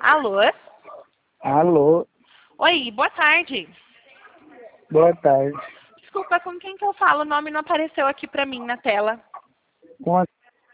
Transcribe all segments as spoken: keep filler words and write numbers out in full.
Alô? Alô, Oi, boa tarde. boa tarde. Desculpa, com quem que eu falo? O nome não apareceu aqui pra mim na tela. Com a...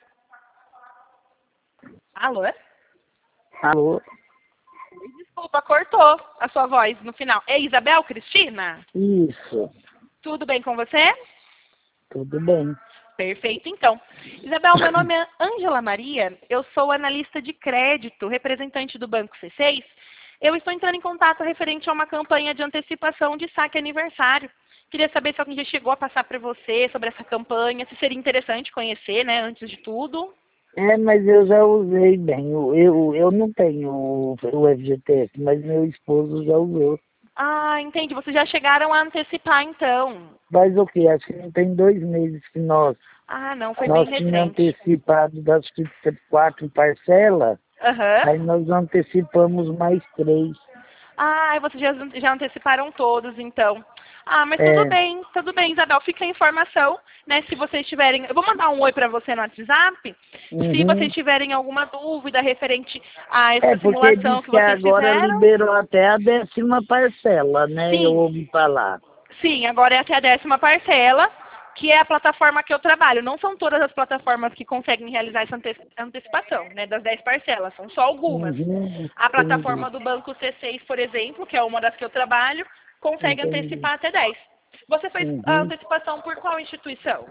Alô? Alô, Desculpa, cortou a sua voz no final. É Isabel Cristina? isso, Tudo bem com você? tudo bem. Perfeito, então. Isabel, meu nome é Ângela Maria, eu sou analista de crédito, representante do Banco C seis. Eu estou entrando em contato referente a uma campanha de antecipação de saque aniversário. Queria saber se alguém já chegou a passar para você sobre essa campanha, se seria interessante conhecer, né, antes de tudo. É, mas eu já usei bem. Eu, eu, eu não tenho o, o F G T S, mas meu esposo já usou. Ah, entendi. Vocês já chegaram a antecipar, então. Faz o quê? Acho que não tem dois meses que nós, Ah, não, foi bem nós tínhamos recente. antecipado das que quatro parcelas, Aham. aí nós antecipamos mais três. Ah, vocês já, já anteciparam todos, então. Ah, mas tudo É, bem, tudo bem, Isabel. Fica a informação, né? Se vocês tiverem. Eu vou mandar um oi para você no WhatsApp. Se uhum. vocês tiverem alguma dúvida referente a É, essa porque simulação diz que que vocês agora fizeram. liberou até a décima parcela, né? Eu Sim, ouvi falar. sim, agora é até a décima parcela, que é a plataforma que eu trabalho. Não são todas as plataformas que conseguem realizar essa ante- antecipação, né? Das dez parcelas, são só algumas. Uhum, A entendi, plataforma do Banco C seis, por exemplo, que é uma das que eu trabalho, consegue entendi. antecipar até dez. Você fez a Uhum. antecipação por qual instituição?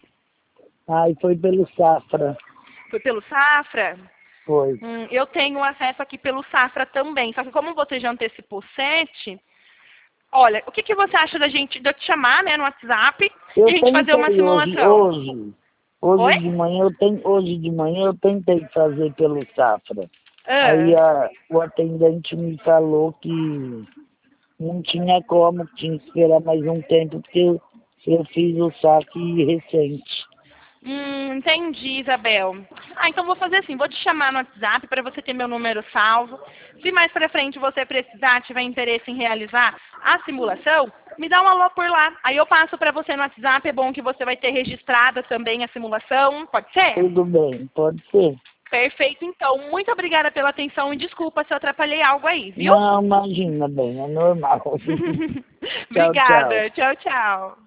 Aí foi pelo Safra, Foi pelo Safra? foi. Hum, eu tenho acesso aqui pelo Safra também. Só que como você já antecipou sete, olha, o que, que você acha da gente, de eu te chamar, né, no WhatsApp e Eu a gente fazer uma tentei hoje, simulação? hoje, hoje Oi? de manhã, eu ten, hoje de manhã eu tentei fazer pelo Safra. Aí Ah, a, o atendente me falou que não tinha como, que tinha que esperar mais um tempo, porque eu, eu fiz o saque recente. hum, entendi, Isabel. Ah, então vou fazer assim, vou te chamar no WhatsApp para você ter meu número salvo. Se mais para frente você precisar, tiver interesse em realizar a simulação, me dá um alô por lá. Aí eu passo para você no WhatsApp, é bom que você vai ter registrada também a simulação, pode ser? Tudo bem, pode ser. Perfeito, então. Muito obrigada pela atenção e desculpa se eu atrapalhei algo aí, viu? Não, imagina bem, é normal. Tchau, tchau. Obrigada. Tchau, tchau.